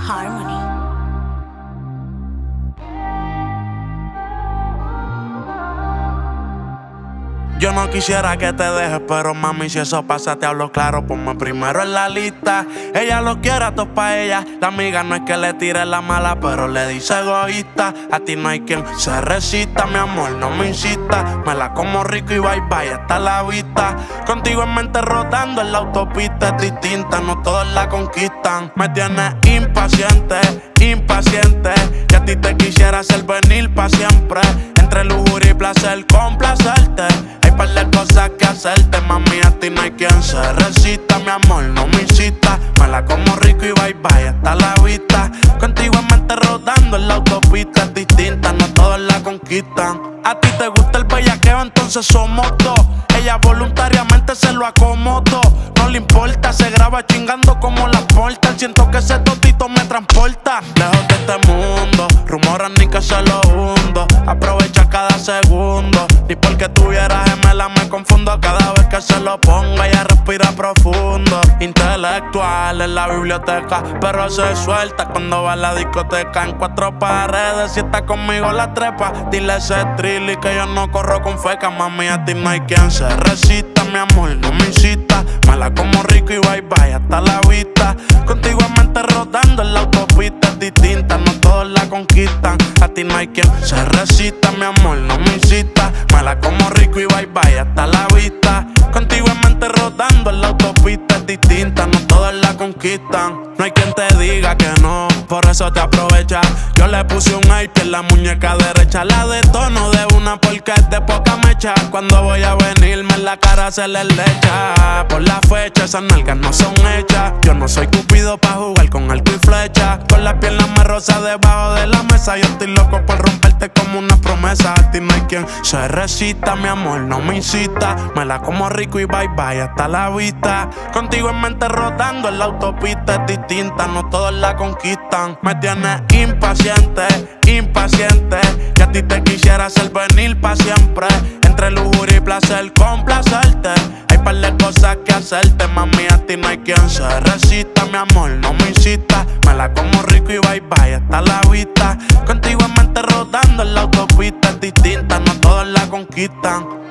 Harmony. Yo no quisiera que te dejes, pero mami, si eso pasa, te hablo claro. Ponme primero en la lista. Ella lo quiere a todos pa' ella. La amiga no es que le tire la mala, pero le dice egoísta. A ti no hay quien se resista, mi amor, no me insista. Me la como rico y bye bye, hasta la vista. Contigo en mente rotando en la autopista es distinta, no todos la conquistan. Me tienes impaciente, impaciente. Que a ti te quisiera hacer venir pa' siempre. Entre lujuria y placer, complacerte. Hay par de cosas que hacerte, mami, a ti no hay quien se resista. Mi amor, no me insista. Me la como rico y bye bye, hasta la vista. Contigo en mente rodando en la autopista es distinta, no todos la conquistan. A ti te gusta el bellaqueo, entonces somos dos. Ella voluntariamente se lo acomodó. No le importa, se graba chingando como la porta. Siento que ese totito me transporta lejos de este mundo. Rumoran ni que se lo hundo. Aprovecha cada segundo. Ni porque tuviera gemela me confundo. Cada vez que se lo pongo ella respira profundo. Intelectual en la biblioteca, pero se suelta cuando va a la discoteca. En cuatro paredes, si está conmigo la trepa. Dile ese trilly que yo no corro con feca. Mami, a ti no hay quien se resista. Mi amor, no me insista. Me la como rico y bye bye, hasta la vista. Contigo en mente rodando en la autopista es distinta, no todos la conquistan. A ti no hay quien se resista, mi amor, no me insista. Me la como rico y bye bye, hasta la vista. Contigo en mente rodando en la autopista es distinta, no todos la conquistan. No hay quien te diga que no, por eso te aprovecha. Yo le puse un IP en la muñeca derecha. La detono de una porque es de poca mecha. Cuando voy a venirme en la cara se le echa. Por la fecha esas nalgas no son hechas. Yo no soy cupido pa' jugar con arco y flecha. Con las piernas me rosa debajo de la mesa. Yo estoy loco por romperte como una promesa. A ti no hay quien se resista, mi amor, no me insista. Me la como rico y bye bye, hasta la vista. Contigo en mente rodando en la autopista es distinta, no todos la conquistan. Me tienes impaciente, impaciente. Que a ti te quisiera hacer venir pa' siempre. Entre lujuria y placer, complacerte. Hay par de cosas que hacerte, mami, a ti no hay quien se resista. Mi amor, no me insista. Me la como rico y bye bye, hasta la vista. Contigo en mente rodando en la autopista es distinta, no todos la conquistan.